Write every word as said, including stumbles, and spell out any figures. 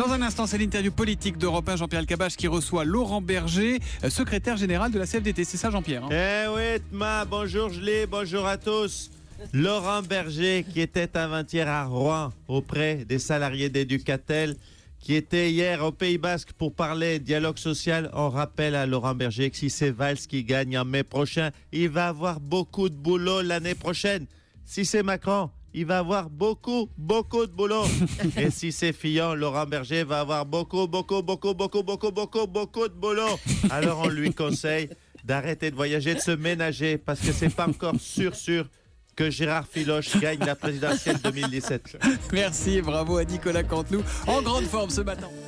Dans un instant, c'est l'interview politique d'Europe un, Jean-Pierre Elkabbach qui reçoit Laurent Berger, secrétaire général de la C F D T. C'est ça, Jean-Pierre, hein? Eh oui, Tma, bonjour Gelé, bonjour à tous. Laurent Berger, qui était avant-hier à Rouen auprès des salariés d'Educatel, qui était hier au Pays Basque pour parler dialogue social. On rappelle à Laurent Berger que si c'est Valls qui gagne en mai prochain, il va avoir beaucoup de boulot l'année prochaine. Si c'est Macron, il va avoir beaucoup, beaucoup de boulot. Et si c'est Fillon, Laurent Berger va avoir beaucoup, beaucoup, beaucoup, beaucoup, beaucoup, beaucoup, beaucoup de boulot. Alors on lui conseille d'arrêter de voyager, de se ménager, parce que c'est pas encore sûr, sûr que Gérard Filoche gagne la présidentielle deux mille dix-sept. Merci, bravo à Nicolas Canteloup, en grande forme ce matin.